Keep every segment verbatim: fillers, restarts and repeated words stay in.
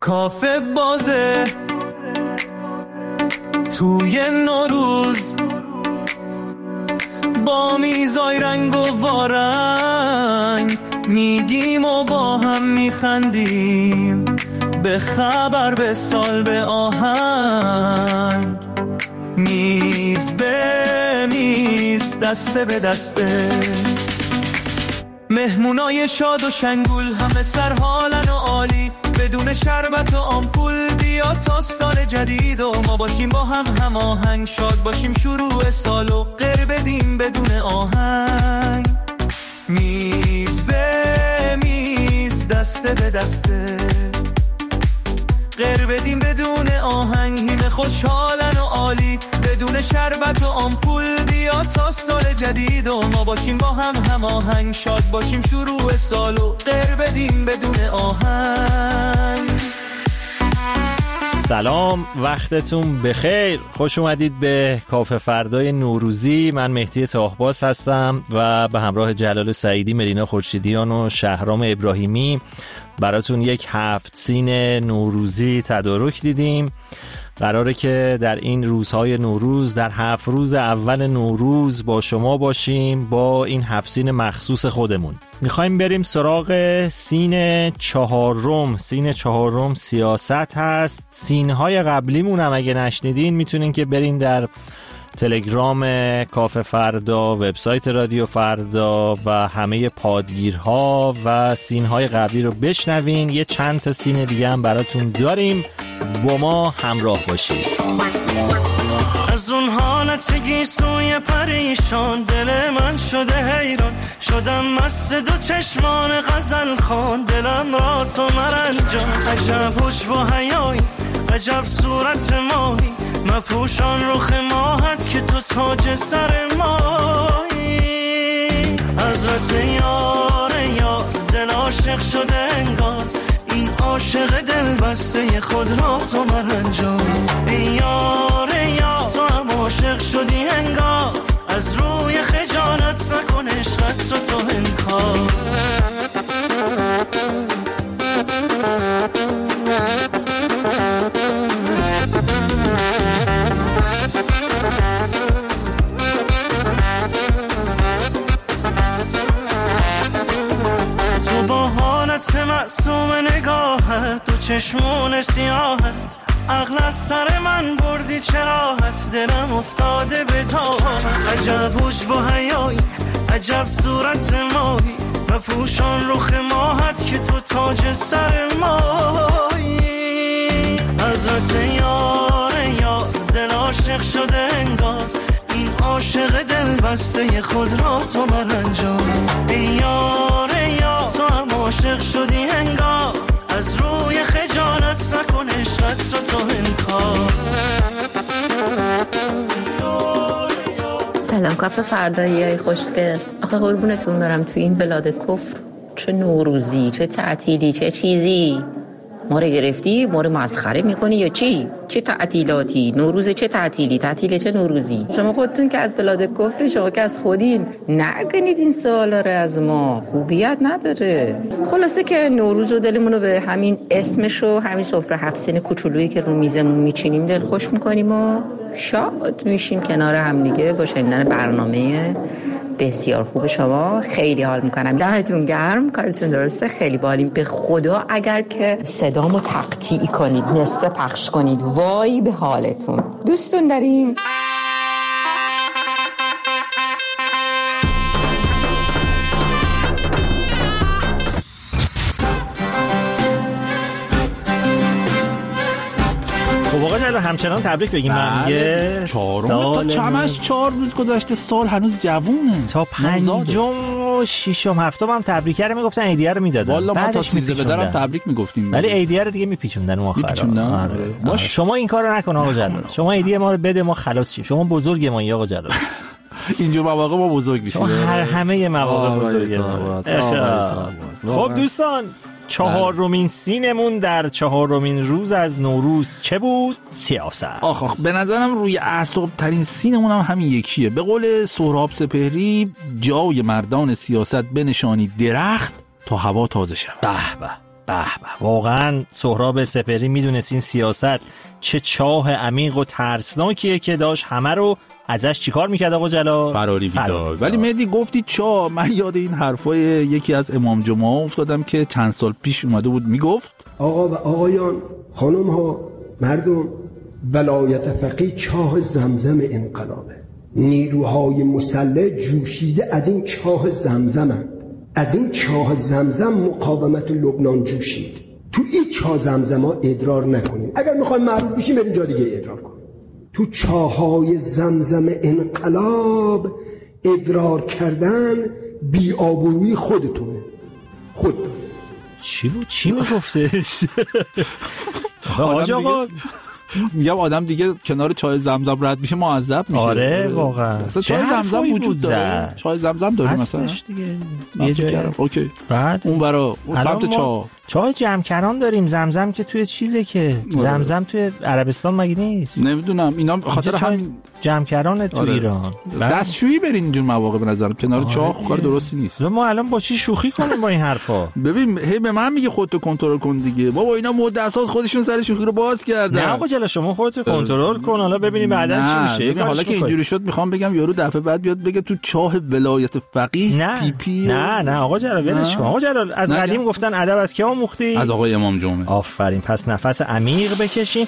کافه بازه توی نوروز با میزای رنگ و وارنگ میگیم و با هم میخندیم، به خبر به سال به آهنگ، میز به میز دسته به دسته، مهمونای شاد و شنگول همه سر حالن و عالی، بدون شربت و آمپول بیا تا سال جدید و ما باشیم با هم هماهنگ، شاد باشیم شروع سال و غیر بدیم بدون آهنگ، میز به میز دسته به دسته، غیر بدیم بدون آهنگ، همه خوشحالن و عالی، بدون شربت و آمپول بیا تا سال جدید و ما باشیم با هم هماهنگ، شاد باشیم شروع سال و غیر بدیم بدون آهنگ. سلام، وقتتون بخیر، خوش اومدید به کافه فردای نوروزی. من مهدی تاهباز هستم و به همراه جلال سعیدی، ملینا خورشیدیان و شهرام ابراهیمی براتون یک هفت سین نوروزی تدارک دیدیم. قراره که در این روزهای نوروز، در هفت روز اول نوروز با شما باشیم با این هفت سین مخصوص خودمون. میخوایم بریم سراغ سین چهارم. سین چهارم سیاست هست. سینهای قبلیمون هم اگه نشنیدین میتونین که برین در تلگرام کافه فردا، وبسایت رادیو فردا و همه پادگیرها و سینهای قبلی رو بشنوین. یه چند تا سین دیگه هم براتون داریم، با ما همراه باشید. از اون حالت گیسوی پریشان دل من شده حیران، شدم مست دو چشمان غزل خان، دلم را تو مرنجان، عجب حجب و حیایی، عجب صورت ماهی، مپوشان رخ ماهت که تو تاج سر مایی، حضرت یار یار دل عاشق شده انگار، این عاشق دل بسته خود را تو مرنجان، ای یار یار تو هم عاشق شدی انگار، از روی خجالت نکن عشقت رو تو انکار. تو با حالت معصوم نگاهت، دو چشمون سیاهت، عقل از سر من بردی چراحت، دلم افتاده به تاهت، عجب حجب و حیایی، عجب صورت ماهی، مپوشان رخ ماهت که تو تاج سر مایی، حضرت یار یار دل عاشق شده انگار، این عاشق دل بسته خود را تو مرنجان، ای یار یار تو هم عاشق شدی انگار، از روی خجالت نکن عشقت رو تو انکار. سلام کافه فردایی خوشگل، آخه قربونتون برم تو این بلاد کفر چه نوروزی، چه تعطیلی، چه چیزی ما رو گرفتی، ما رو مسخره میکنی یا چی؟ چه تعطیلاتی؟ نوروز چه تعطیلی؟ تعطیل چه نوروزی؟ شما خودتون که از بلاد کفری، شما که از خودین، نکنید این سوالا رو از ما، خوبیت نداره. خلاصه که نوروز و دلمون رو به همین اسمش و همین سفره هفت سین کوچولویی که رو میزمون میچینیم دل خوش میکنیم و شاد میشیم کنار هم دیگه با شنیدن برنامه بسیار خوب شما. خیلی حال میکنم، دمتون گرم، کارتون درسته، خیلی بالیم. به خدا اگر که صدامو تقطیع کنید، نصف پخش کنید، وای به حالتون. دوستون داریم. خب آقا جلو همچنان تبریک بگیم. من یه چهارم تا چمش چهار روز گذشته، سال هنوز جوونه، تا پنجم و ششم هفتم هم تبریک رو میگفتن، ایدیه رو میدادن. والا ما تا سیزده بدرم تبریک میگفتیم، ولی ایدیه رو دیگه میپیچوندن اون آخر. باش شما این کارو نکن آقا جلال، شما ایدیه ما رو بده ما خلاص شیم. شما بزرگ ما آقا جلال، اینجور مواقع ما بزرگ میشیم، هر همه مواقع بزرگه. خب دوستان، چهارمین سینمون در چهارمین روز از نوروز چه بود؟ سیاست. آخ آخ به نظرم روی اعصاب ترین سینمون هم همین یکیه. به قول سهراب سپهری، جای مردان سیاست بنشانی درخت تا هوا تازه شود. به به به به، واقعا سهراب سپهری میدونست این سیاست چه چاه عمیق و ترسناکیه که داشت همه رو ازش چیکار میکرد آقا جلال؟ فراری میداد. ولی مهدی گفتی چا، من یاد این حرفای یکی از امام جمعه افتادم که چند سال پیش اومده بود میگفت آقا و آقایان، خانم ها، مردم، ولایت فقیه چاه زمزم انقلابه. نیروهای مسلح جوشیده از این چاه زمزمند. از این چاه زمزم مقاومت لبنان جوشید. تو این چاه زمزم ها ادرار نکنیم. اگر میخوایم معروف بشیم بریم جا دیگه ادرار کنیم. تو چاهای زمزم انقلاب ادرار کردن بی‌آبرویی خودتونه. خود چی بود؟ چی میگفتش؟ آقا میگم آدم دیگه کنار چای زمزم رد میشه معذب میشه. آره واقعا. اصلا چای زمزم وجود داره. چای زمزم داره مثلا دیگه. یه جایی اوکی. بعد اون برا اون سمت چا چای جمکران داریم. زمزم که توی چیزه که زمزم توی عربستان مگه نیست؟ نمیدونم اینا به خاطر همین جمکرانه تو آره. ایران. دستشویی برین اینجور مواقع به نظرم کنار آره چاه کار درستی نیست. ما الان با چی شوخی کنیم با این حرفا؟ ببین هی به من میگه خودتو کنترل کن دیگه. بابا اینا مدت سال خودشون سر شوخی رو باز کردن. نه آقا جلا شما خودتو کنترل کن، حالا ببینیم بعدا چی میشه. حالا که اینجوری شد میخوام بگم یارو دفعه بعد بیاد بگه تو چاه ولایت فقیه نه. پی پی نه نه آقا جلال ولش کن. آقا جلال از قدیم گفتن ادب از کی آموختی؟ از آقای امام جمعه. آفرین. پس نفس عمیق بکشیم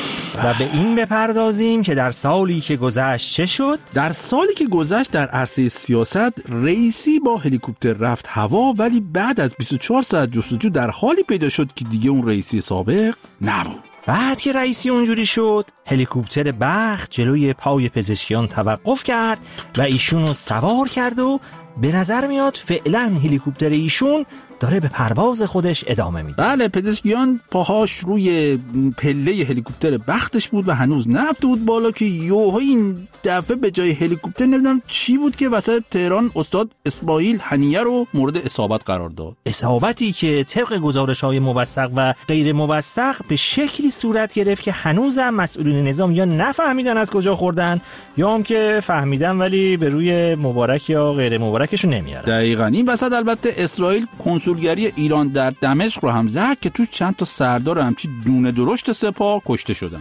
و به این بپردازیم که در سالی که گذشت چه شد؟ در سالی که گذشت در عرصه سیاست رئیسی با هلیکوپتر رفت هوا، ولی بعد از بیست و چهار ساعت جستجو در حالی پیدا شد که دیگه اون رئیسی سابق نبود. بعد که رئیسی اونجوری شد، هلیکوپتر بخت جلوی پای پزشکیان توقف کرد و ایشونو سوار کرد و به نظر میاد فعلا هلیکوپتر ایشون داره به پرواز خودش ادامه میده. بله پزشکیان پاهاش روی پله هلیکوپتر بختش بود و هنوز نرفته بود بالا که یوها این دفعه به جای هلیکوپتر نمیدونم چی بود که وسط تهران استاد اسماعیل هنیه رو مورد اصابت قرار داد. اصابتی که طبق گزارش‌های موثق و غیر موثق به شکلی صورت گرفت که هنوزم مسئولین نظام یا نفهمیدن از کجا خوردن یا هم که فهمیدن ولی به روی مبارک یا غیر مبارکشون نمیارن. دقیقاً. این وسط البته اسرائیل کنسولگری ایران در دمشق رو هم زد که تو چند تا سردار همچی دونه درشت سپاه کشته شدن.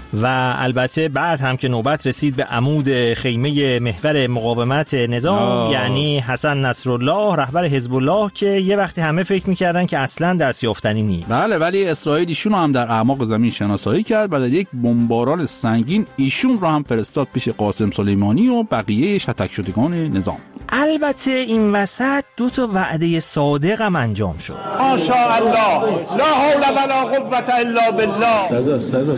و البته بعد هم که نوبت رسید به عمود خیمه محور مقاومت نظام آه. یعنی حسن نصرالله رهبر حزب الله که یه وقتی همه فکر می‌کردن که اصلاً دستیافتنی نیست. بله ولی اسرائیل ایشون هم در اعماق زمین شناسایی کرد و در یک بمباران سنگین ایشون رو هم فرستاد پیش قاسم سلیمانی و بقیه شتک شدگان نظام. البته این وسط دو تا وعده صادق هم انجام شد. ماشاءالله لا حول ولا قوة الا بالله. صدا صدا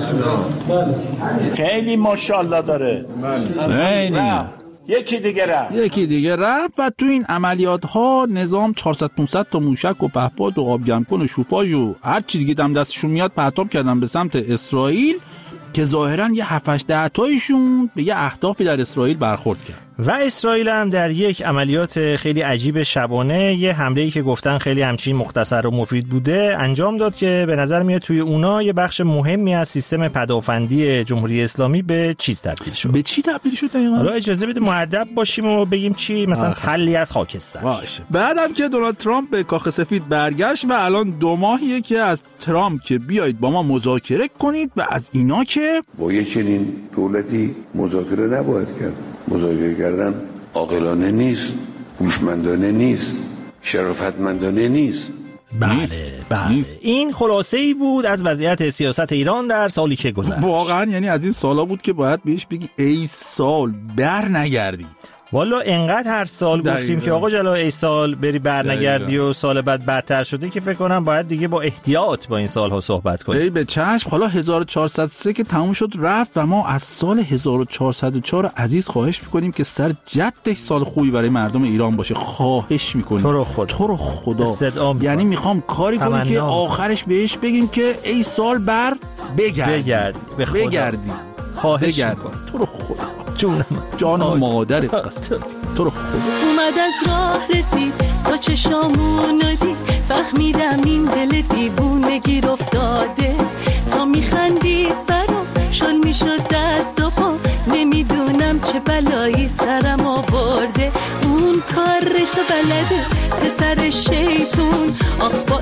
خیلی ماشاءالله داره. خیلی. یکی دیگه رفت. یکی دیگه رفت و تو این عملیات ها نظام چهارصد پانصد تا موشک و پهپاد و آبگرمکن و شوفاژ و هر چی دیگه دم دستشون میاد پرتاب کردن به سمت اسرائیل که ظاهرا یه هفت هشت ده تایشون به یه اهدافی در اسرائیل برخورد کرد. و اسرائیل هم در یک عملیات خیلی عجیب شبانه یه حمله‌ای که گفتن خیلی همچین مختصر و مفید بوده انجام داد که به نظر میاد توی اونا یه بخش مهمی از سیستم پدافندی جمهوری اسلامی به چیز تبدیل شد. به چی تبدیل شد دقیقاً؟ حالا اجازه بده مؤدب باشیم و بگیم چی، مثلا تلی از خاکستر. باشه. بعدم که دونالد ترامپ به کاخ سفید برگشت و الان دو ماهیه که از ترامپ که بیایید با ما مذاکره کنید و از اینا که با یه چنین دولتی مذاکره نباید کرد. مذاکره کردن عاقلانه نیست، هوشمندانه نیست، شرافتمندانه نیست. بله بله. این خلاصه ای بود از وضعیت سیاست ایران در سالی که گذشت. واقعا یعنی از این سالا بود که باید بهش بگی ای سال بر نگردی. والا انقدر هر سال دقیقا. گفتیم که آقا جلو ای سال بری برنگردی و سال بعد بدتر شده که فکر کنم باید دیگه با احتیاط با این سالها صحبت کنیم. ای به چشم. حالا هزار و چهارصد و سه که تموم شد رفت و ما از سال هزار و چهارصد و چهار عزیز خواهش میکنیم که سر جدش سال خوبی برای مردم ایران باشه. خواهش میکنیم تو رو خدا تو رو خدا یعنی میخوام کاری کنی که آخرش بهش بگیم که ای سال بر بگرد بگرد به خدا بگردی خواهش بگرد. تو رو خدا جونم جانم مادرت قصد تو رو خدا. اومد از راه رسید تا چشامونو دید فهمیدم این دل دیوونه گیر افتاده تا میخندید برام شل میشد دست و پا نمیدونم چه بلایی سرم آورده اون کارشو بلده پسر شیطون آخ با این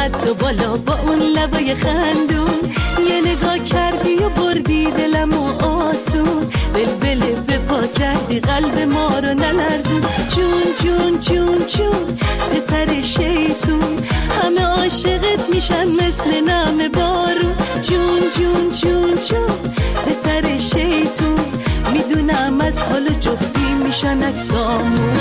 قد و بالا با اون لبای خندون، یه نگاه کردی و بردی دلمو آسون، بلبل به پا کردی قلب ما رو نلرزون. جون جون جون جون پسر شیطون، همه عاشقت میشن مثل نم بارون. جون جون جون جون پسر شیطون، میدونم از حال جفتی میشن اکسامون.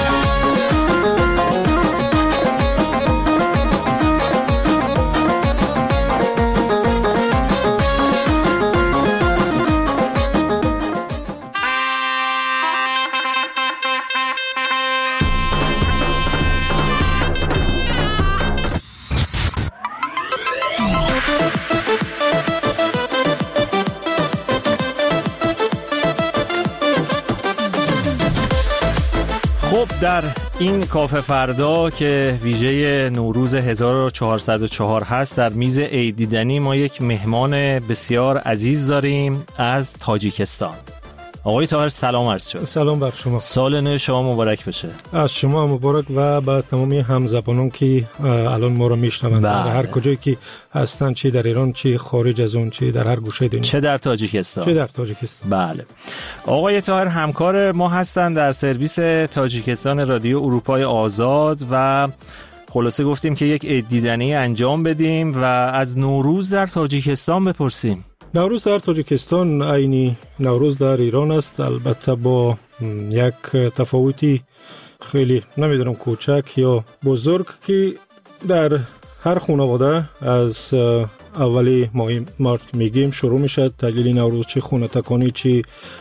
در این کافه فردا که ویژه نوروز هزار و چهارصد و چهار هست، در میز عید دیدنی ما یک مهمان بسیار عزیز داریم از تاجیکستان. آقای طاهر سلام عرض شد. سلام بر شما. سال نو شما مبارک بشه. از شما مبارک و با تمامی همزبانان که الان ما رو میشنوند در هر کجایی که هستن، چه در ایران چه خارج از اون، چه در هر گوشه دنیا، چه در تاجیکستان. چه در تاجیکستان. بله. آقای طاهر همکار ما هستن در سرویس تاجیکستان رادیو اروپای آزاد و خلاصه گفتیم که یک عید دیدنی انجام بدیم و از نوروز در تاجیکستان بپرسیم. نوروز در تاجیکستان عینی نوروز در ایران است، البته با یک تفاوتی خیلی نمیدونم کوچک یا بزرگ که در هر خانواده از اولی ماه مارچ میگیم شروع میشه تعطیل نوروز، چه خونه تکانی چه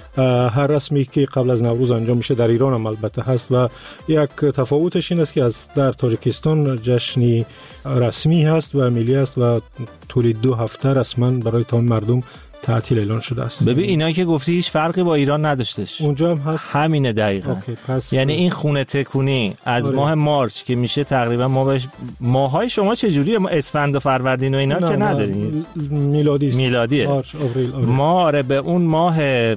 هر رسمی که قبل از نوروز انجام میشه در ایران هم البته هست و یک تفاوتش این است که از در تاجیکستان جشنی رسمی هست و ملی است و طول دو هفته رسما برای تمام مردم تعطیل اعلان شده است. ببین اینا که گفتی هیچ فرقی با ایران نداشتش. اونجا هم هست. همینه دقیقاً. پس یعنی این خونه تکونی از آره. ماه مارچ که میشه تقریبا ما بهش ماهای شما چه جوریه؟ ما اسفند و فروردین و اینا نه، که نداریم. میلادی است. میلادیه. مارچ آوریل. آوریل. ما آره به اون ماه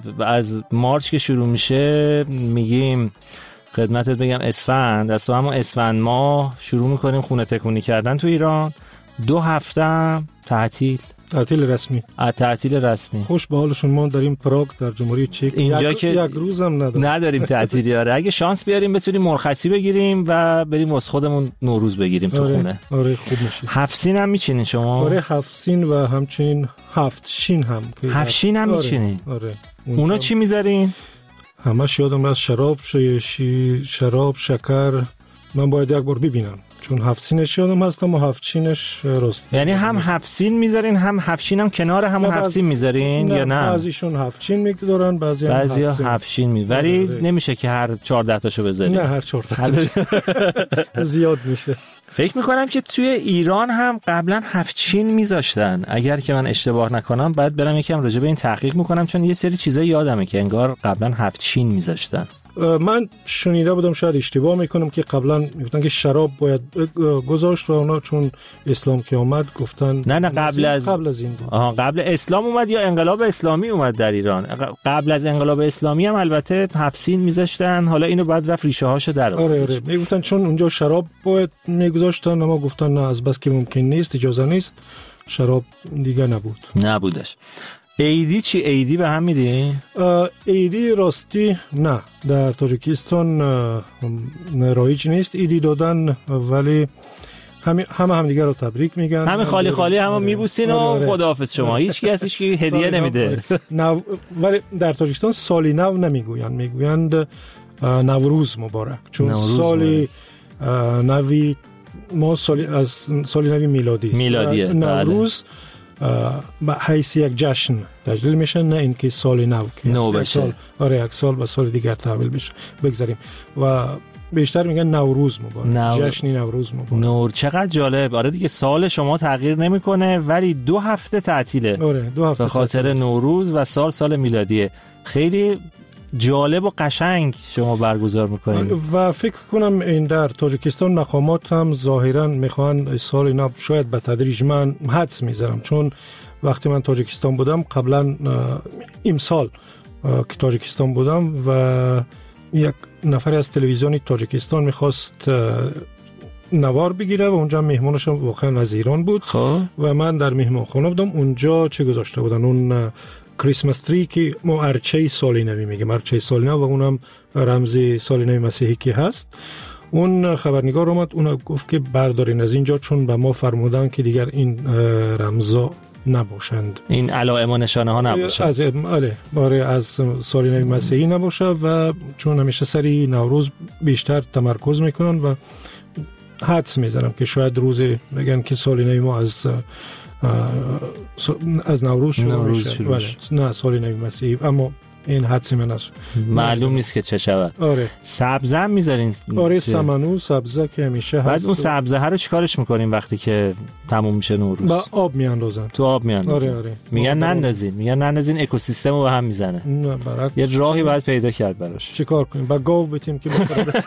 از مارچ که شروع میشه میگیم خدمتت بگم اسفند، از همون اسفند ماه شروع میکنیم خونه تکونی کردن تو ایران. دو هفته تعطیل تعطیل رسمی. تعطیل رسمی. خوش به حالشون. ما داریم پراگ در جمهوری چک اینجا یک... که یک روز هم نداریم. نداریم تعطیلی. آره اگه شانس بیاریم بتونیم مرخصی بگیریم و بریم واسه خودمون نوروز بگیریم تو آره. خونه. آره خوب میشه. هفت سین هم میچینین شما؟ آره هفت سین و همچنین هفت شین هم. هفت شین هم آره. میچینین؟ آره. اونا چی میذارین؟ همش یادم از شراب شی... شراب شکر. من باید یک بار ببینم چون هفت سینش یادم هستم و هفت شینش راست. یعنی هم هفت سین میذارین هم هفت شین هم کنار همون هفت سین میذارین یا نه؟ بعضیشون هفت شین میذارن بعضی هم بعضیا هفت شین می ولی نمیشه که هر چهارده تاشو بذارین. نه هر چهارده زیاد میشه. فکر میکنم که توی ایران هم قبلا هفت شین میذاشتن، اگر که من اشتباه نکنم. بعد برم یکم راجع به این تحقیق میکنم چون یه سری چیزا یادمه که انگار قبلا هفت شین میذاشتن. من شنیده بودم شاید اشتباه میکنم که قبلا میگفتن که شراب باید گذاشت و اونا چون اسلام که اومد گفتن نه نه قبل از قبل از این بود. آها قبل اسلام اومد یا انقلاب اسلامی اومد در ایران؟ قبل از انقلاب اسلامی هم البته هفت سین میذاشتن. حالا اینو بعد رفت ریشه هاشو در آورد. آره آره میگفتن چون اونجا شراب باید میگذاشتن، اما گفتن نه از بس که ممکن نیست اجازه نیست شراب دیگه نبود. نبودش. عیدی چی؟ عیدی به هم میدین؟ عیدی راستی نه در تاجیکستان رایج نیست عیدی دادن، ولی همه همه هم دیگه رو تبریک میگن. همه خالی خالی هم میبوسین و خداحافظ شما. هیچ کسی که هدیه نمیده. نو... ولی در تاجیکستان سالی نو نمیگوین، میگویند نوروز مبارک، چون سالی نوی ما سالی از سالی نوی میلادی میلادیه. نوروز به حیث یک جشن تجلیل میشه، نه اینکه سال نو که نو بشه. آره یک سال به سال دیگر تحویل بشه بگذاریم و بیشتر میگن نوروز مبارک. نو... جشنی نوروز مبارک. نور چقدر جالب. آره دیگه سال شما تغییر نمیکنه ولی دو هفته تعطیله. آره دو هفته به خاطر تعطیل. نوروز و سال سال میلادیه. خیلی جالب و قشنگ شما برگزار میکنید و فکر کنم این در تاجیکستان مقامات هم ظاهرا میخوان سال نو شاید به تدریج، من حدس میذارم چون وقتی من تاجیکستان بودم قبلا امسال که تاجیکستان بودم و یک نفر از تلویزیون تاجیکستان میخواست نوار بگیره و اونجا مهمونش واقعا از ایران بود. خب و من در مهمانخانه بودم. اونجا چه گذاشته بودن؟ اون کریسمس تری که ما ارچه سالی نوی میگیم، ارچه سالی نو و اونم رمز سالی نوی مسیحی که هست. اون خبرنگار اومد، اون گفت که بردارین از اینجا، چون به ما فرمودن که دیگر این رمزا نباشند، این علائم و نشانه ها نباشند، از بله باره از سالی نوی مسیحی نباشه. و چون همیشه سری نوروز بیشتر تمرکز میکنن و حدس میزنم که شاید روز بگن که سالی نوی ما از از نوروز شروع میشه، ولی نه سالی نوی مسیحی. اما این حدسی من است، معلوم نیست که چه شود. آره سبزه هم میذارین؟ آره سمنو سبزه که همیشه هست. بعد اون سبزه ها رو چیکارش میکنین وقتی که تموم میشه نوروز؟ با آب میاندازن. تو آب میاندازن؟ آره آره میگن نندازین، میگن نندازین اکوسیستم رو به هم میزنه. نه برات یه راهی باید پیدا کرد براش. چیکار کنیم؟ با گاو بتیم که بخوره.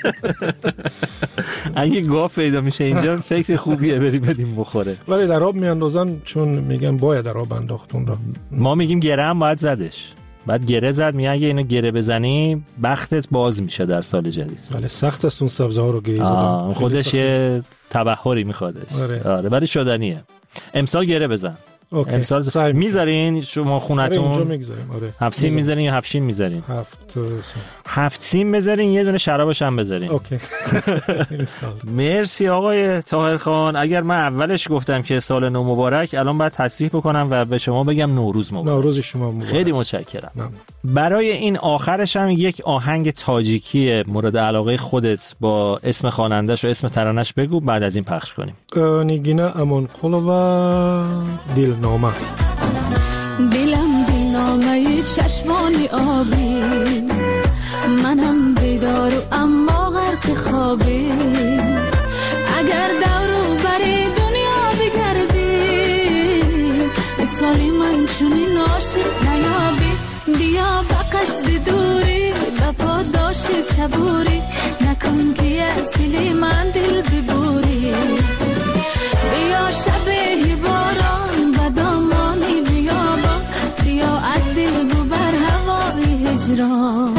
اگه گاو پیدا میشه اینجا فکر خوبیه بریم بدیم بخوره. ولی در آب میاندازن چون میگن باید در آب انداختون را. ما میگیم گره هم باید زدش. بعد گره زد، میگه اگه اینو گره بزنی بختت باز میشه در سال جدید. ولی سخت است اون سبزه ها رو گره زدن. خودش یه تبحری میخوادش. آره. آره ولی شدنیه. امسال گره بزن. اوکی. امسال میذارین شما خونتون؟ آره اینجا میگذاریم. آره. هفت سیم میذارین یا هفت شین میذارین؟ هفت هفت سیم بذارین، یه دونه شرابش هم بذارین. اوکی. مرسی آقای طاهرخان. اگر من اولش گفتم که سال نو مبارک، الان باید تصحیح بکنم و به شما بگم نوروز مبارک. نوروز شما مبارک. خیلی متشکرم. برای این آخرش هم یک آهنگ تاجیکی مورد علاقه خودت با اسم خواننده‌ش و اسم ترانه‌اش بگو، بعد از این پخش کنیم. نیگینا امان قلوبا دلنامه. دلم دلنامه چشمانی آبی، منم بیدار و اما غرق خوابی. اگر دورو بری دنیا بگردی، مثالی من چونی عاشق نیابی. بیا با قصد دوری با پاداش صبوری، نکن که از دل من دل ببوری. بیا شب باران و دامانی بیابان، بیا از دل ببر هوای هجران.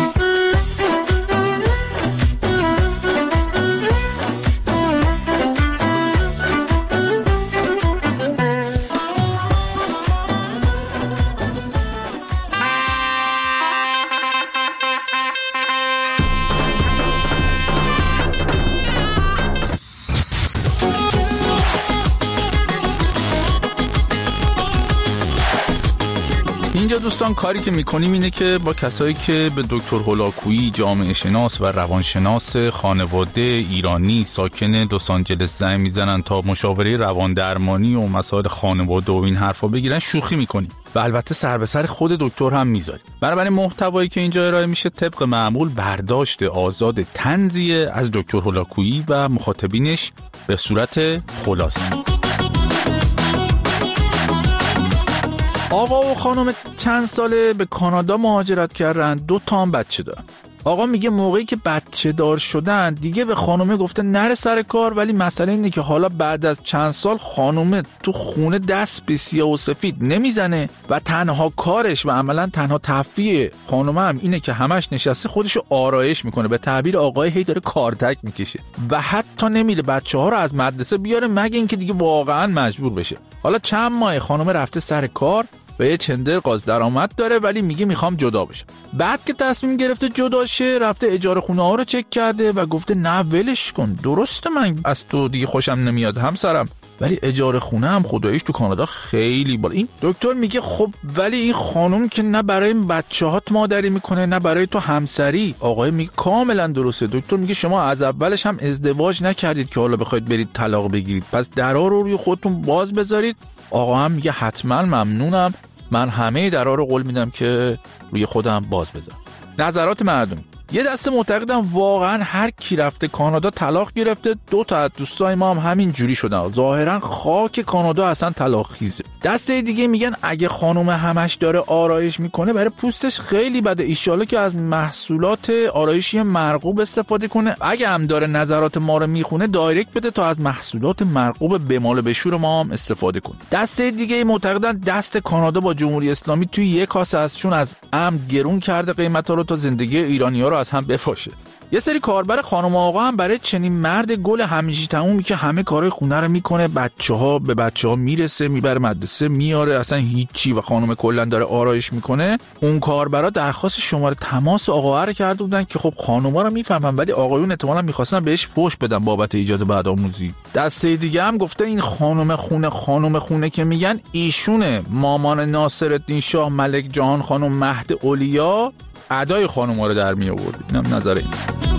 اینجا دوستان کاری که میکنیم اینه که با کسایی که به دکتر هولاکویی، جامعه شناس و روانشناس خانواده ایرانی ساکن لس آنجلس زنگ میزنن تا مشاوره روان درمانی و مسائل خانواده و این حرفا بگیرن، شوخی میکنیم و البته سر به سر خود دکتر هم میذاریم. بنابراین محتوایی که اینجا ارائه میشه طبق معمول برداشت آزاد طنزیه از دکتر هولاکویی و مخاطبینش به صورت خلاصه. آقا و خانم چند ساله به کانادا مهاجرت کردن، دو تا هم بچه دارن. آقا میگه موقعی که بچه دار شدن دیگه به خانومه گفته نره سر کار، ولی مسئله اینه که حالا بعد از چند سال خانومه تو خونه دست به سیاه و سفید نمیزنه و تنها کارش و عملا تنها تفریح خانومه هم اینه که همش نشسته خودشو آرایش میکنه. به تعبیر آقای هی داره کارتک میکشه و حتی نمیره بچه ها رو از مدرسه بیاره مگه اینکه دیگه واقعا مجبور بشه. حالا چند ماه خانومه رفته سر کار و یه چندر قاز درآمد داره، ولی میگه میخوام جدا بشم. بعد که تصمیم گرفته جدا شه رفته اجاره خونه ها رو چک کرده و گفته نه ولش کن، درسته من از تو دیگه خوشم نمیاد همسرم، ولی اجاره خونه هم خداییش تو کانادا خیلی بالا. این دکتر میگه خب ولی این خانم که نه برای بچه‌هات مادری میکنه نه برای تو همسری. آقای میگه کاملا درسته. دکتر میگه شما از اولش هم ازدواج نکردید که حالا بخواید برید طلاق بگیرید، پس درا رو روی خودتون باز بذارید. آقا هم میگه حتما ممنونم، من همه درا رو قول میدم که روی خودم باز بذارم. نظرات مردم. یه دسته معتقدن واقعا هر کی رفته کانادا طلاق گرفته. دو تا از دوستای ما هم همین جوری شدن، ظاهرا خاک کانادا اصلا طلاق خیزه. دسته دیگه میگن اگه خانم همش داره آرایش میکنه برای پوستش خیلی بده، ایشالا که از محصولات آرایشی مرغوب استفاده کنه. اگه هم داره نظرات ما رو میخونه دایرکت بده تا از محصولات مرغوب بمال بشور ما هم استفاده کنه. دسته دیگه معتقدن دست کانادا با جمهوری اسلامی توی یک کاسه است، چون از عمد گرون کرده قیمتا رو تا زندگی ایرانی‌ها رو از هم بپاشه. یه سری کاربر خانم و آقا هم برای چنین مرد گل همیشه تمومی که همه کارهای خونه رو میکنه، بچه‌ها به بچه‌ها میرسه، میبره مدرسه، میاره، اصلا هیچی، و خانم کلا داره آرایش میکنه، اون کاربرا درخواست شماره تماس آقا رو کرده بودن که خب خانوما رو میفهمن ولی آقایون احتمالاً میخواستن بهش پوش بدن بابت ایجاد بعدآموزی. دسته دیگه هم گفته این خانم خونه خانم خونه که میگن ایشونه، مامان ناصرالدین شاه ملک جهان خانم مهد اولیا ادای خانوما رو در می آورد. اینم نظر این.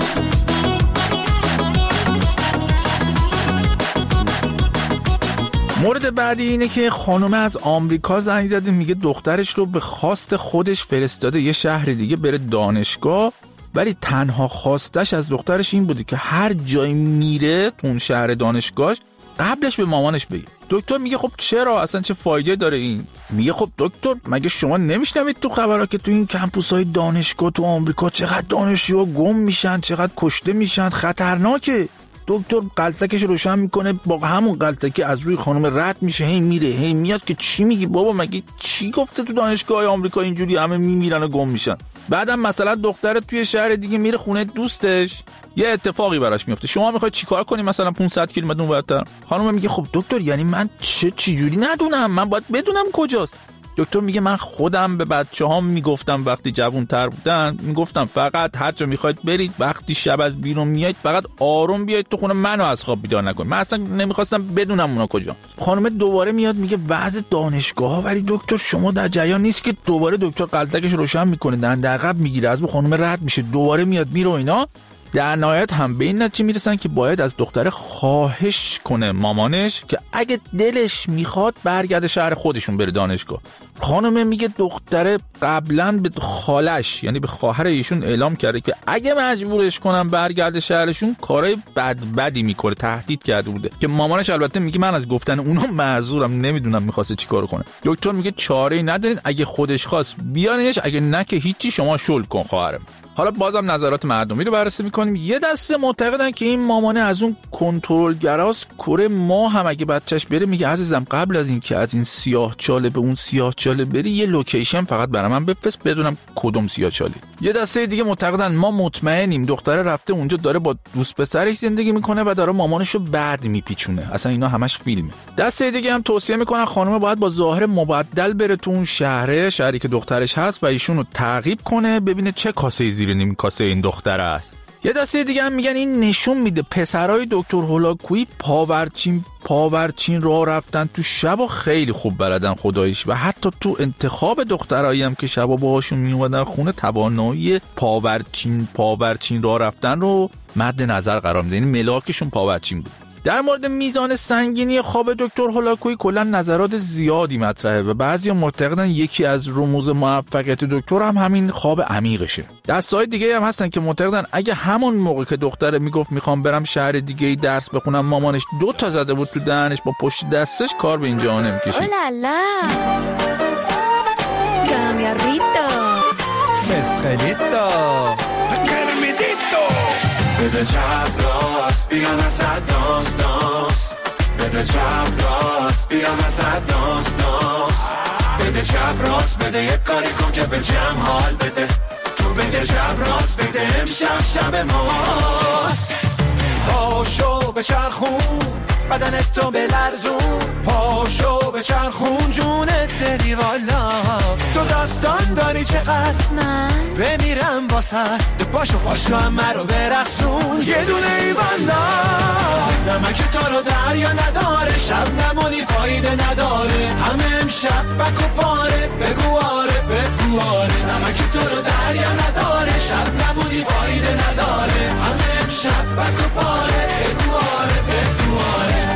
مورد بعدی اینه که خانومه از آمریکا زنگ زده، میگه دخترش رو به خواست خودش فرستاده یه شهر دیگه بره دانشگاه، ولی تنها خواستش از دخترش این بوده که هر جایی میره تو اون شهر دانشگاهش قبلش به مامانش بگه. دکتر میگه خب چرا، اصلا چه فایده داره این؟ میگه خب دکتر مگه شما نمیشنوید تو خبرها که تو این کمپوس‌های دانشگاه تو آمریکا چقدر دانشجوها گم میشن، چقدر کشته میشن، خطرناکه. دکتر قلتکش روشن میکنه، با همون قلتکی از روی خانم رد میشه، هی میره هی میاد که چی میگی بابا، مگه چی گفته تو دانشگاه آمریکا اینجوری همه میمیرن و گم میشن؟ بعدم مثلا دختر توی شهر دیگه میره خونه دوستش، یه اتفاقی براش میفته، شما میخواید چیکار کنی مثلا پانصد کیلومتر اونورتر؟ خانم میگه خب دکتر یعنی من چه چجوری ندونم، من باید بدونم کجاست. دکتر میگه من خودم به بچه‌هام میگفتم وقتی جوان‌تر بودن، میگفتم فقط هر جا میخواید برید، وقتی شب از بیرون میایید فقط آروم بیایید تو خونه، منو از خواب بیدار نکنید. من اصلا نمیخواستم بدونم اونا کجا. خانم دوباره میاد میگه وضع دانشگاه‌ها، ولی دکتر شما در جریان نیست که. دوباره دکتر قلتکش روشن میکنه، دنده عقب میگیره، از اون خانم رد میشه، دوباره میاد میره و اینا. در نهایت هم به این نتیجه میرسن که باید از دختره خواهش کنه مامانش که اگه دلش میخواد برگرده شهر خودشون بره دانشگاه. خانم میگه دختره قبلا به خالش یعنی به خواهر ایشون اعلام کرده که اگه مجبورش کنم برگرده شهرشون کارهای بد بدی میکنه، تهدید کرده بوده که مامانش البته میگه من از گفتن اونا معذورم، نمیدونم میخواسته چیکار کنه. دکتر میگه چاره‌ای ندارین، اگه خودش خواست بیارینش، اگه نه که هیچی، شما شل کن خواهرم. حالا بازم نظرات مردمی رو بررسی میکنیم. یه دسته معتقدن که این مامانه از اون کنترلگراست، کره ما هم اگه بچهش بره میگه عزیزم قبل از این که از این سیاه چاله به اون سیاه چاله بری یه لوکیشن فقط برام من بفرست بدونم کدوم سیاه چاله. یه دسته دیگه معتقدن ما مطمئنیم دختره رفته اونجا داره با دوست پسرش زندگی میکنه و داره مامانشو بعد میپیچونه، اصلا اینا همش فیلمه. دسته دیگه هم توصیه میکنن خانم باید با ظاهر مبدل بره تو اون شهره، شهری که دخترش هست و ایشونو تعقیب کنه ببینه چه کاسه زیر نیم کاسه این دختر است. یه دسته دیگه هم میگن این نشون میده پسرای دکتر هولاکویی پاورچین پاورچین راه رفتن تو شبا خیلی خوب بلدن خداییش، و حتی تو انتخاب دخترایی هم که شبا باهاشون میومدن خونه توانایی پاورچین پاورچین راه رفتن رو مد نظر قرار میدن، یعنی ملاکشون پاورچین بود. در مورد میزان سنگینی خواب دکتر هولاکویی کلا نظرات زیادی مطرحه و بعضی معتقدن یکی از رموز موفقیت دکتر هم همین خواب عمیقشه. دستای دیگه هم هستن که معتقدن اگه همون موقع که دختر میگفت میخوام برم شهر دیگه درس بخونم مامانش دو تا زده بود تو دهنش با پشت دستش، کار به اینجا نمیکشید. اولالا کامیاریتو فسخلیتو بده چپ راست بیام از داست داست، بده چپ راست بیام از داست داست، بده چپ راست بده یک کاری کن که به جمع حال بده، تو بده چپ راست بده امشب شب ماست. پاشو به چرخون بدنت تو بلرزون، پاشو به چرخون جونت دری والا، تو داستان داری چقدر من بمیرم واسد، پاشو پاشو همه رو برقصون یه دونه ای والا. نمک تو رو دریا نداره، شب نمونی فایده نداره، همه امشب بک و پاره بگو آره بگو آره. نمک تو رو دریا نداره، شب نمونی فایده نداره، همه امشب بک و پاره بگو آره بگو آره.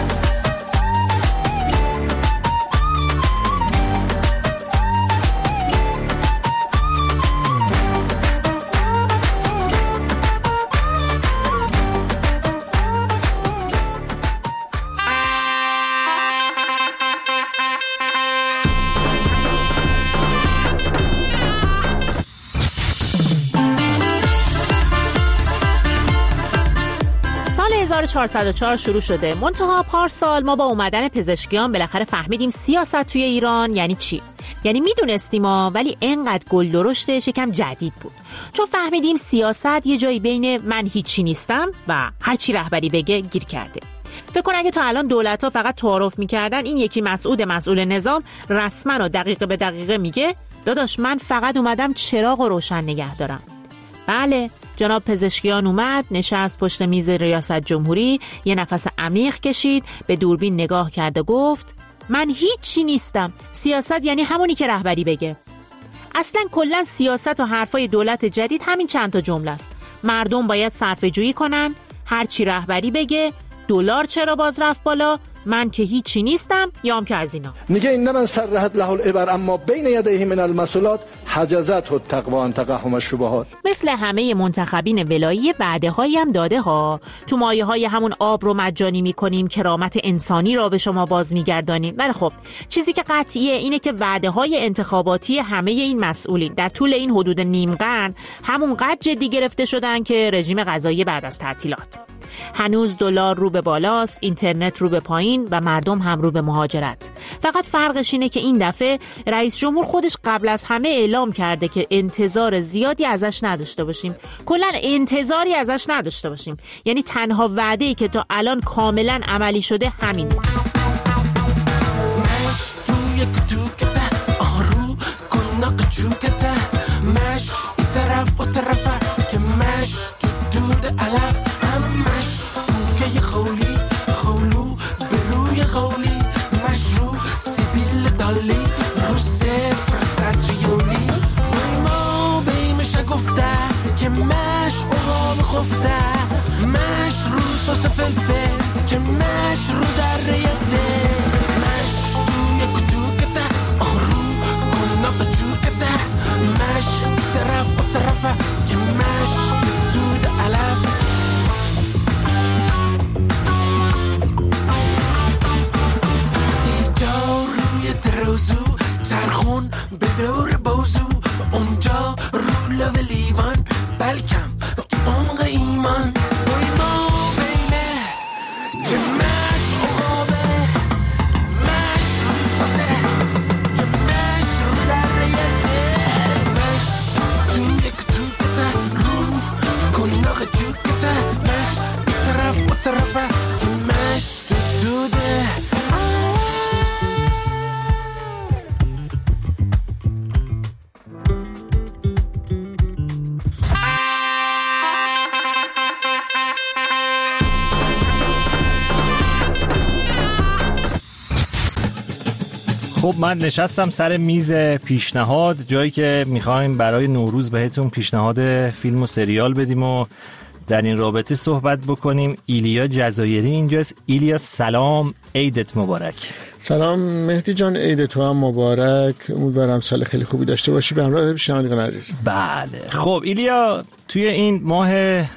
هزار و چهارصد و چهار شروع شده. منتها پارسال ما با اومدن پزشکیان بالاخره فهمیدیم سیاست توی ایران یعنی چی. یعنی میدونستیم ها، ولی انقدر گل درشتش یکم جدید بود. چون فهمیدیم سیاست یه جایی بین من هیچی نیستم و هر چی رهبری بگه گیر کرده. فکر کن اگه تا الان دولت‌ها فقط تعارف می‌کردن این یکی مسعود مسئول نظام رسما و دقیقه به دقیقه میگه داداش من فقط اومدم چراغ رو روشن نگه دارم. بله، جناب پزشکیان اومد، نشست پشت میز ریاست جمهوری، یه نفس عمیق کشید، به دوربین نگاه کرد و گفت من هیچی نیستم. سیاست یعنی همونی که رهبری بگه. اصلا کلا سیاست و حرفای دولت جدید همین چند تا جمله است. مردم باید صرفه جویی کنن، هر چی رهبری بگه، دلار چرا باز رفت بالا، من که هیچی نیستم، یام که از اینا. میگه این من سرحت له العبر اما بین یدیه من المسئولات حجزت التقوی ان تقهم الشبهات. مثل همه منتخبین ولایی وعده هایی هم داده ها. تو مایه های همون آب رو مجانی میکنیم، کرامت انسانی را به شما باز میگردانیم. ولی خب چیزی که قطعیه اینه که وعده های انتخاباتی همه این مسئولین در طول این حدود نیم قرن همون قد جدی گرفته شدن که رژیم غذایی بعد از تعطیلات. هنوز دلار رو به بالاست، اینترنت رو به پایین و مردم هم رو به مهاجرت. فقط فرقش اینه که این دفعه رئیس جمهور خودش قبل از همه اعلام کرده که انتظار زیادی ازش نداشته باشیم. کلاً انتظاری ازش نداشته باشیم. یعنی تنها وعده‌ای که تا الان کاملاً عملی شده همین. خب من نشستم سر میز پیشنهاد، جایی که میخوایم برای نوروز بهتون پیشنهاد فیلم و سریال بدیم و در این رابطه صحبت بکنیم. ایلیا جزایری اینجاست. ایلیا سلام، عیدت مبارک. سلام مهدی جان، عید تو هم مبارک. امیدوارم سال خیلی خوبی داشته باشی به همراه شنوندگان عزیز. بله خب ایلیا، توی این ماه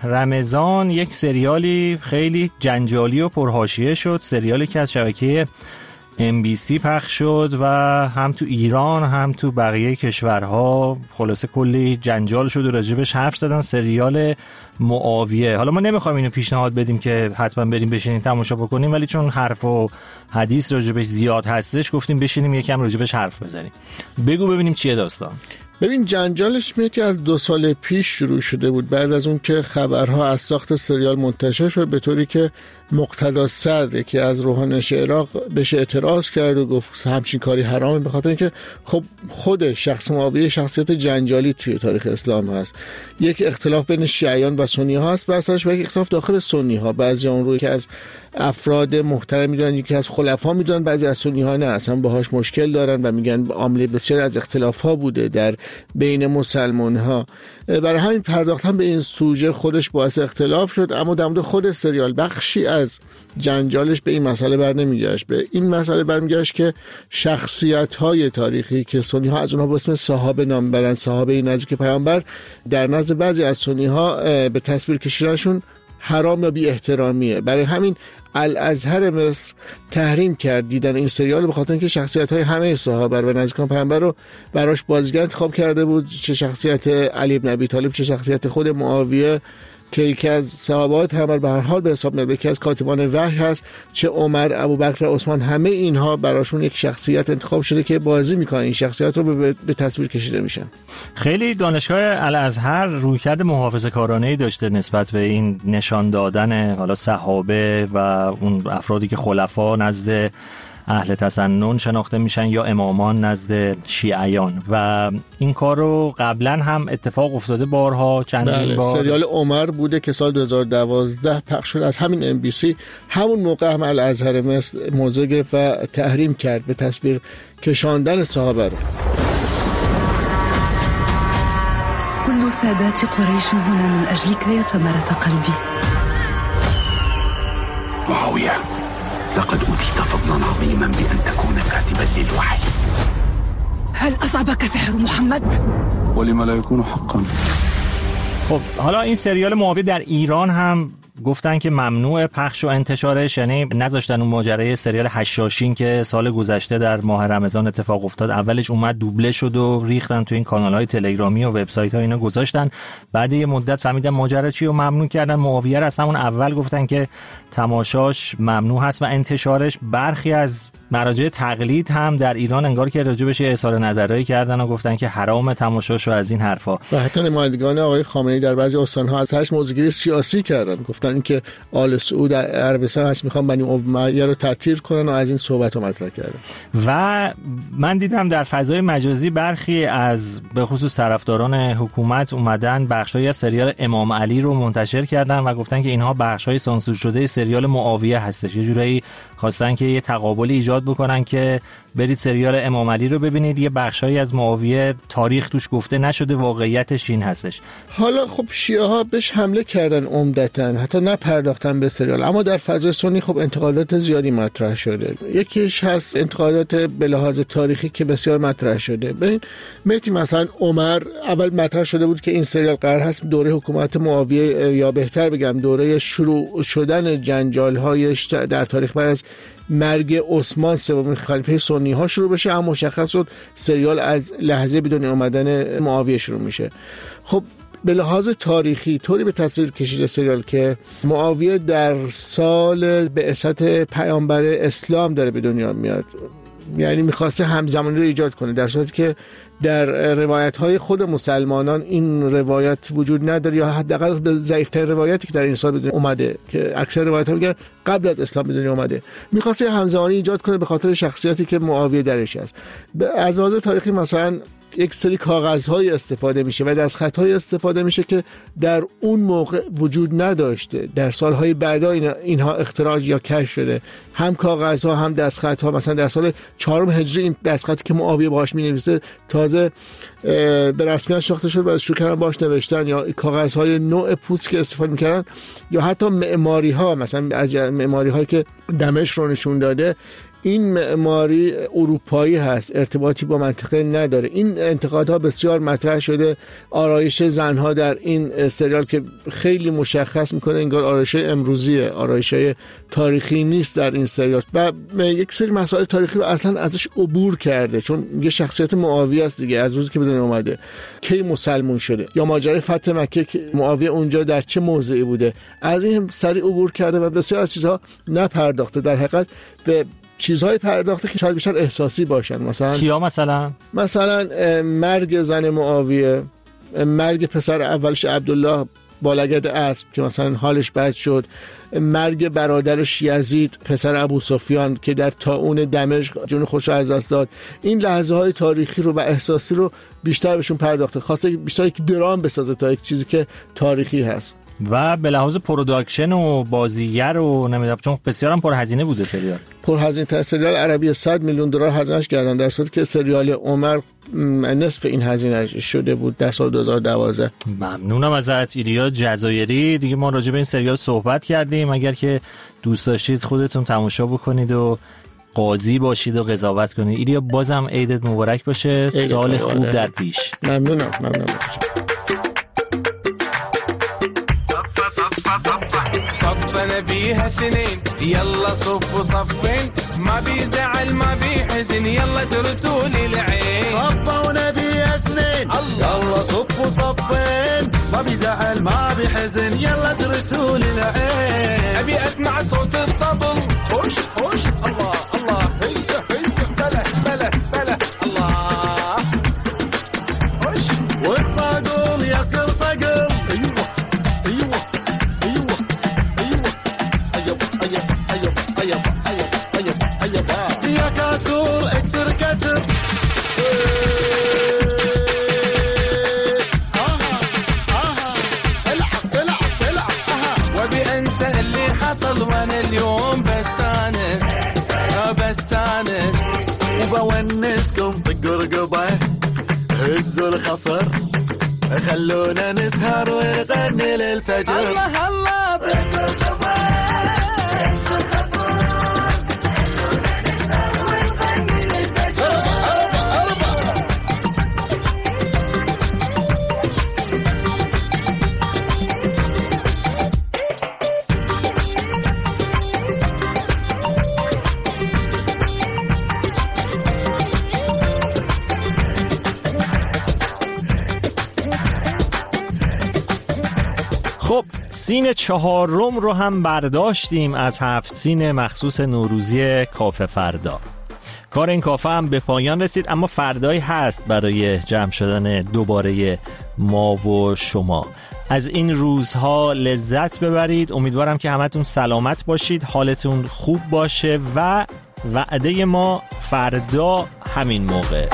رمضان یک سریالی خیلی جنجالی و پرحاشیه شد، سریالی که از شبکه ام بی سی پخش شد و هم تو ایران هم تو بقیه کشورها خلاصه کلی جنجال شد و راجبش حرف زدن. سریال معاویه. حالا ما نمیخوایم اینو پیشنهاد بدیم که حتما بریم بشینیم تماشا بکنیم، ولی چون حرف و حدیث راجبش زیاد هستش گفتیم بشینیم یکم راجبش حرف بزنیم. بگو ببینیم چیه داستان. ببین جنجالش میاد که از دو سال پیش شروع شده بود، بعد از اون که خبرها از ساخت سریال منتشر شد، به طوری که مقتدا صدر که از روحانیون عراق بهش اعتراض کرد و گفت همچین کاری حرامه، به خاطر اینکه خب خود شخص معاویه شخصیت جنجالی توی تاریخ اسلام هست. یک اختلاف بین شیعیان و سنی ها هست، برسرش به یک اختلاف داخل سنی ها. بعضی اون رو که از افراد محترم میدونن، یکی از خلفا میدونن، بعضی از سنی ها نه، اصلا باهاش مشکل دارن و میگن عامل بسیار از اختلاف ها بوده در بین مسلمان ها. برای همین پرداختن به این سوژه خودش باعث اختلاف شد، اما در مورد خود سریال بخشی از جنجالش به این مسئله بر نمیگشت. به این مسئله برمیگشت که شخصیت های تاریخی که سنی ها از اونها به اسم صحابه نام برن، صحابه نزدیک پیامبر، در نزد بعضی از سنی ها به تصویر کشیدنشون حرام یا بی احترامیه. برای همین الازهر مصر تحریم کرد دیدن این سریال، به خاطر اینکه شخصیت‌های همه صحابه و نزدیکان پیامبر رو براش بازیگر انتخاب کرده بود، چه شخصیت علی بن ابی طالب، چه شخصیت خود معاویه که یکی از صحابه‌های پیامبر به هر حال به حساب میاد، یکی از کاتبان وحی هست، چه عمر، ابوبکر، عثمان، همه اینها براشون یک شخصیت انتخاب شده که بازی میکنن این شخصیت رو به, به تصویر کشیده میشن. خیلی دانشگاه الازهر رویکرد محافظه‌کارانه‌ای داشته نسبت به این نشان دادن حالا صحابه و اون افرادی که خلفا نزد اهل تسنن شناخته میشن یا امامان نزد شیعیان، و این کار رو قبلا هم اتفاق افتاده بارها، چندین بله. بار. سریال عمر بوده که سال دو هزار و دوازده پخش شد از همین ام بی سی، همون موقع هم الازهر مصر موضع گرفت و تحریم کرد به تصویر کشاندن صحابه رو. كل سادات قريش هنا من أجلك يا ثمرة قلبي. معاوية، لقد أوتيت فضلا عظيما بأن تكون كاتبا للوحي. هل أصابك سحر محمد؟ ولما لا يكون حقا. خب حالا این سریال معاویه در ایران هم گفتن که ممنوع پخش و انتشارش، یعنی نذاشتن اون ماجرای سریال حشاشین که سال گذشته در ماه رمضان اتفاق افتاد، اولش اومد دوبله شد و ریختن تو این کانال‌های تلگرامی و وبسایت‌ها اینا گذاشتن، بعد یه مدت فهمیدن ماجرا چی و ممنوع کردن. معاویه را از همون اول گفتن که تماشاش ممنوع هست و انتشارش. برخی از مراجع تقلید هم در ایران انگار که راجبش اظهار نظرایی کردن و گفتن که حرام تماشاش و از این حرفا، و حتی نمایندگان آقای خامنه‌ای در بعضی استان‌ها از هرش موضوعگیری سیاسی کردن، گفتن اینکه آل سعود عربستان هست میخوان بنی امیه رو تعطیل کنن و از این صحبت رو مطرح کردن. و من دیدم در فضای مجازی برخی از به خصوص طرفداران حکومت اومدن بخشای از سریال امام علی رو منتشر کردن و گفتن که اینها بخشای سانسور شده سریال معاویه هستش. یه جورایی خواستن که یه تقابلی ایجاد بکنن که برید سریال امام علی رو ببینید، یه بخشایی از معاویه تاریخ توش گفته نشده، واقعیتش این هستش. حالا خب شیعه ها بهش حمله کردن عمدتاً، حتی نپرداختن به سریال، اما در فضای سنی خب انتقادات زیادی مطرح شده. یکیش هست انتقادات به لحاظ تاریخی که بسیار مطرح شده. ببین مهدی، مثلا عمر اول مطرح شده بود که این سریال قرار هست دوره حکومت معاویه، یا بهتر بگم دوره شروع شدن جنجال‌هایش در تاریخ بعد از مرگ عثمان سومین خلیفه سنی ها شروع بشه، اما مشخص شد سریال از لحظه بدون اومدن معاویه شروع میشه. خب به لحاظ تاریخی طوری به تصویر کشیده سریال که معاویه در سال بعثت پیامبر اسلام داره به دنیا میاد، یعنی میخواسته همزمانی رو ایجاد کنه، در صورتی که در روایت های خود مسلمانان این روایت وجود نداره، یا حداقل به ضعیف‌ترین روایتی که در این سال به دنیا اومده که اکثر روایت ها میگن قبل از اسلام به دنیا اومده، میخواسته همزمانی ایجاد کنه به خاطر شخصیتی که معاویه درش است. از لحاظ تاریخی مثلا یک سری کاغذهای استفاده میشه و دستخطهای استفاده میشه که در اون موقع وجود نداشته، در سالهای بعدا اینها اختراع یا کشف شده، هم کاغذها هم دستخطها. مثلا در سال چهارم هجری این دستخطی که معاویه باهاش مینویسه تازه به رسمیت شناخته شد و از شروع کردن باهاش نوشتن، یا کاغذهای نوع پوست که استفاده میکردن، یا حتی معماری ها، مثلا از معماری هایی که دمشق رو نشون داده این معماری اروپایی هست، ارتباطی با منطقه نداره. این انتقادها بسیار مطرح شده. آرایش زنها در این سریال که خیلی مشخص میکنه انگار آرایش امروزیه، آرایش تاریخی نیست در این سریال، و یک سری مسائل تاریخی رو اصلا ازش عبور کرده، چون یه شخصیت معاویه است دیگه، از روزی که به دنیا اومده کی مسلمون شده، یا ماجرای فتح مکه که معاویه اونجا در چه موضعی بوده، از این سریع عبور کرده و بسیار از چیزها نپرداخته. در حقیقت به چیزهای پرداخته که شاید بیشتر احساسی باشن. مثلا کیا؟ مثلا مثلا مرگ زن معاویه، مرگ پسر اولش عبدالله با لگد اسب که مثلا حالش بد شد، مرگ برادرش یزید پسر ابو سفیان که در طاعون دمشق جون خودش رو از دست داد. این لحظه های تاریخی رو و احساسی رو بیشتر بهشون پرداخته، خواسته بیشتر یک درام بسازه تا یک چیزی که تاریخی هست. و به لحاظ پروداکشن و بازیگر و نمیدونم، چون بسیار هم پرهزینه بوده سریال، پرهزینه تر سریال عربی صد میلیون دلار هزینه‌اش کردن، در صورتی که سریال عمر نصف این هزینه شده بود در سال دو هزار و دوازده. ممنونم ازت ایلیا جزایری. دیگه ما راجع به این سریال صحبت کردیم، اگر که دوست داشتید خودتون تماشا بکنید و قاضی باشید و قضاوت کنید. ایلیا بازم عیدت مبارک باشه، سال خوب در پیش. ممنونم ممنونم. صفنا بيها اثنين يلا صفوا صفين ما بيزعل ما بيحزن يلا ترسوا لي العين صفونا بيها اثنين يلا صفوا صفين ما بيزعل ما بيحزن يلا ترسوا لي العين ابي اسمع صوت الطبل خوش خوش الله الله هيا هيا بلا بلا بلا الله خوش والصقل يسقل صقل ايوه ايوه ايوه ايوه ايوه ايوه ايوه ايوه ايوه ايوه ايوه يا كسور اكسر كسر وانا اليوم بستانس بستانس وبونسكم طقوا رقبه هزوا الخصر خلونا نسهر ونغني للفجر الله الله طقوا رقبه هزوا الخصر ونغني للفجر خب سین چهارم رو هم برداشتیم از هفت سین مخصوص نوروزی کافه فردا. کار این کافه هم به پایان رسید، اما فردایی هست برای جمع شدن دوباره ما و شما. از این روزها لذت ببرید. امیدوارم که همتون سلامت باشید، حالتون خوب باشه و وعده ما فردا همین موقع.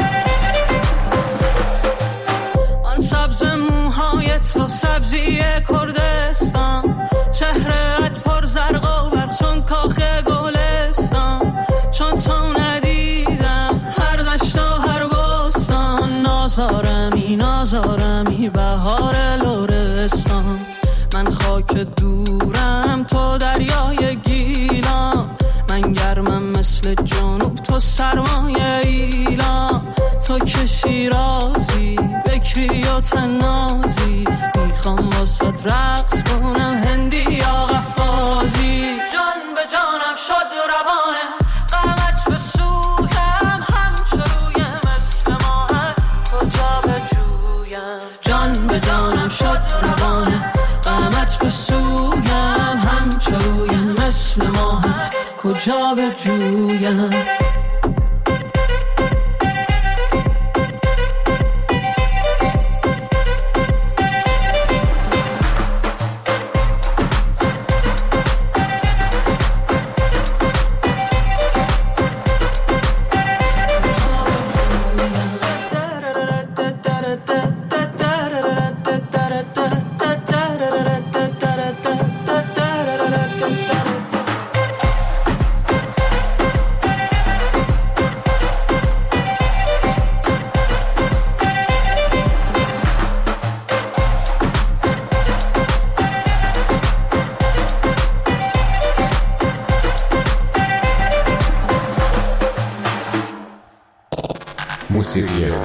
سبز موهای تو سبزی کردستان، چهرهت پر زرق و برق چون کاخ گلستان، چون تو ندیدم هر دشت و هر بستان، نازارمی نازارمی بهار لرستان، من خاک دورم تو دریای گیلان، من گرمم مثل جنوب تو سرمایه ایلان، تو که شیرازی بکری و تنازی، میخوام واسات رقص کنم هندی یا قفقازی، جان به جانم شد روانه قامت به سویم، همچو روی مثل ماه کجا به جویم، جان به جانم شد روانه قامت به سویم، همچو روی مثل ماهت کجا به جویم. موسیقی